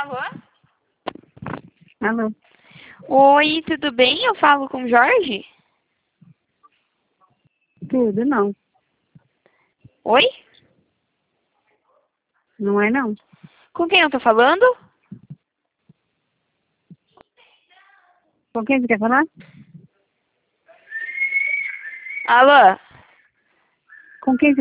Alô? Alô? Oi, tudo bem? Eu falo com o Jorge? Tudo, não. Oi? Não é, não. Com quem eu tô falando? Com quem você quer falar? Alô? Com quem